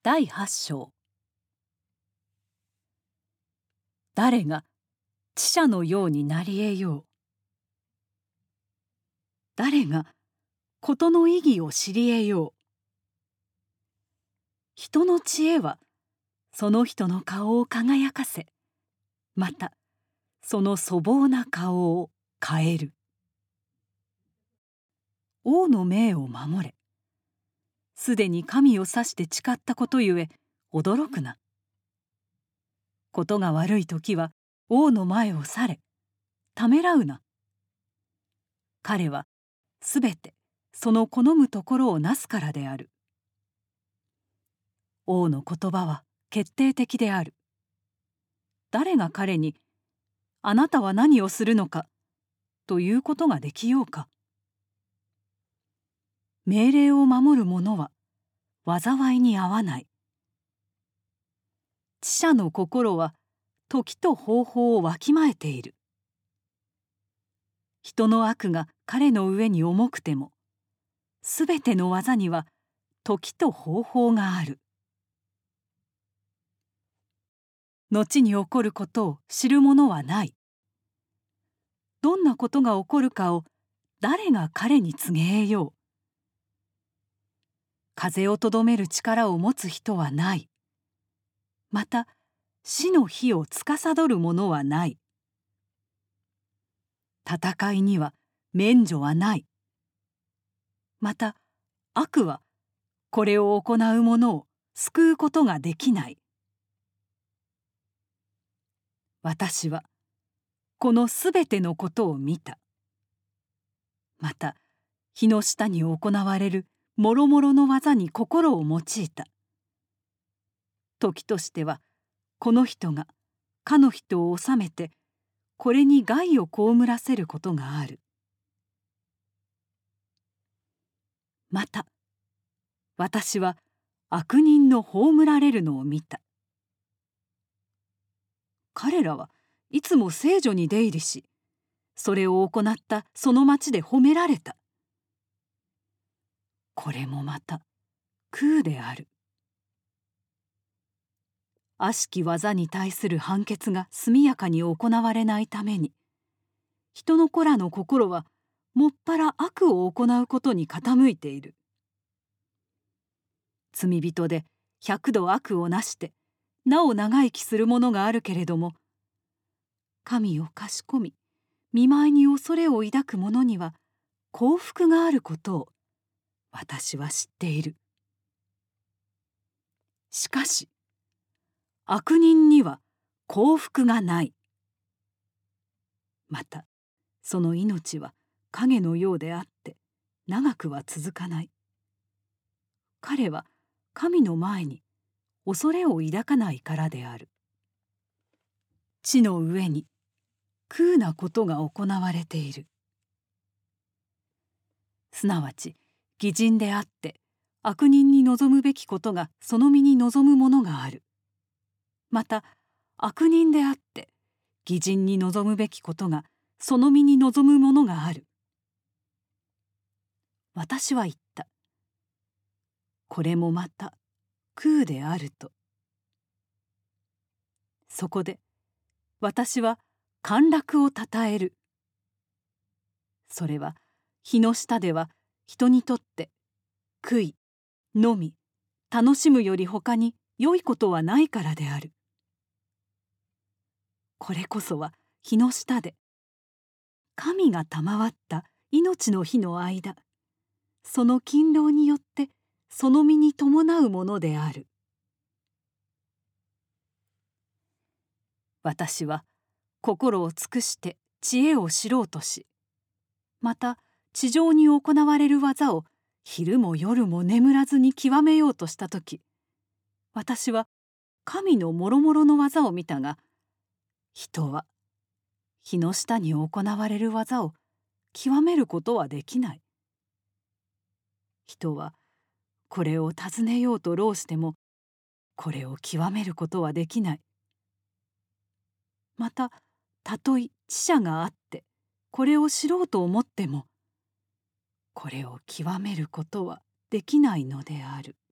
第8章。誰が知者のようになり得よう。誰が事の意義を知り得よう。人の知恵はその人の顔を輝かせ、またその粗暴な顔を変える。王の命を守れ。すでに神を指して誓ったことゆえ驚くな。ことが悪い時は王の前を去れ、ためらうな。彼はすべてその好むところをなすからである。王の言葉は決定的である。誰が彼に「あなたは何をするのか」ということができようか。命令を守る者は災いに遭わない。知者の心は時と方法をわきまえている。人の悪が彼の上に重くても、すべての技には時と方法がある。後に起こることを知る者はない。どんなことが起こるかを誰が彼に告げ得よう。風をとどめる力を持つ人はない。また死の日を司る者はない。戦いには免除はない。また悪はこれを行う者を救うことができない。私はこのすべてのことを見た。また日の下に行われるもろもろの技に心を用いた。時としてはこの人がかの人を治めてこれに害を被らせることがある。また私は悪人の葬られるのを見た。彼らはいつも聖所に出入りし、それを行ったその町で褒められた。これもまた空である。悪しき技に対する判決が速やかに行われないために、人の子らの心はもっぱら悪を行うことに傾いている。罪人で100度悪をなしてなお長生きするものがあるけれども、神をかしこみ見舞いに恐れを抱く者には幸福があることを私は知っている。しかし悪人には幸福がない。またその命は影のようであって長くは続かない。彼は神の前に恐れを抱かないからである。地の上に空なことが行われている。すなわち義人であって悪人に望むべきことがその身に望むものがある。また悪人であって義人に望むべきことがその身に望むものがある。私は言った。これもまた空であると。そこで私は陥落をたたえる。それは日の下では人にとって食い飲み楽しむより他に良いことはないからである。これこそは日の下で神が賜った命の日の間、その勤労によってその身に伴うものである。私は心を尽くして知恵を知ろうとし、また地上に行われる技を昼も夜も眠らずに極めようとしたとき、私は神のもろもろの技を見たが、人は日の下に行われる技を極めることはできない。人はこれを尋ねようと労してもこれを極めることはできない。またたとえ知者があってこれを知ろうと思ってもこれを極めることはできないのである。